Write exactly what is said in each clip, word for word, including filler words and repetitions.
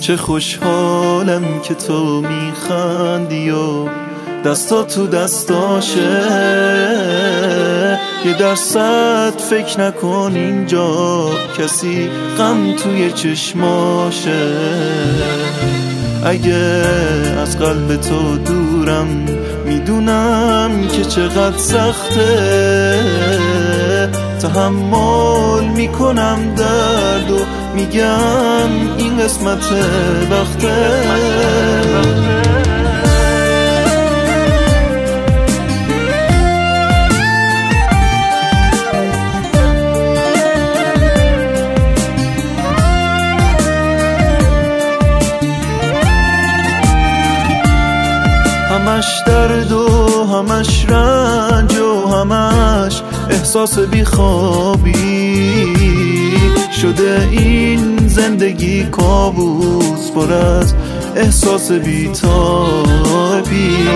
چه خوشحالم که تو میخندی و دستا تو دستاشه، یه درصد فکر نکن اینجا کسی غم توی چشماشه. اگه از قلب تو دورم میدونم که چقدر سخته، تحمل میکنم درد و میگم این قسمت وقته. همش درد و همش رنج و همش احساس بیخوابی شده، این زندگی کابوس پر از احساس بیتابی.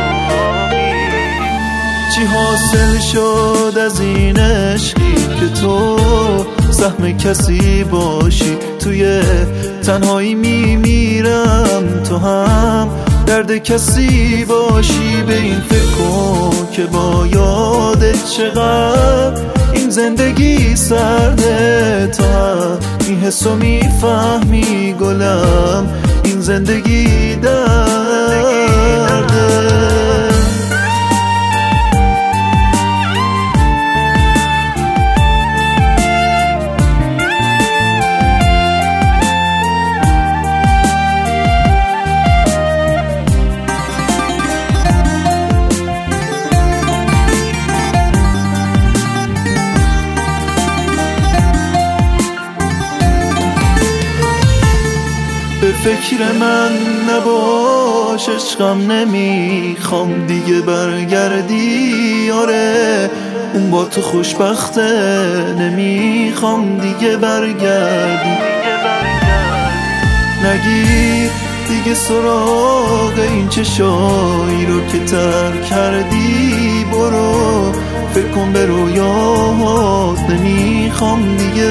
چی حاصل شد از این عشقی که تو سهم کسی باشی؟ توی تنهایی میمیرم تو هم درد کسی باشی. به این فکر کن که با یادت چقدر این زندگی سرده، تا این حسو میفهمی گلم این زندگی درده. به فکر من نباش عشقم، نمیخوام دیگه برگردی. آره اون با تو خوشبخته، نمیخوام دیگه برگردی. نگیر دیگه سراغ این چشایی رو که ترک کردی. برو فکر کن به رویاهات، نمیخوام دیگه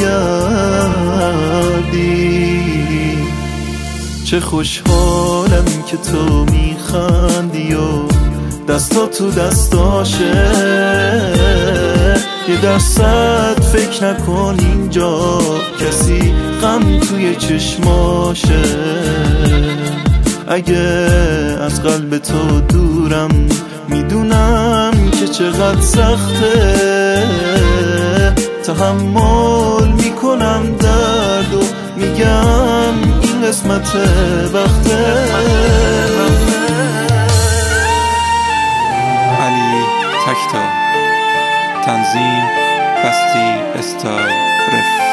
برگردی. چه خوشحالم که تو میخندی و دستا تو دستاشه، یه درصد فکر نکن اینجا کسی غم توی چشماشه. اگه از قلب تو دورم میدونم که چقدر سخته، تحمل میکنم درد و میگم این قسمت وقته. علی تکتا، تنظیم بستی استار رف.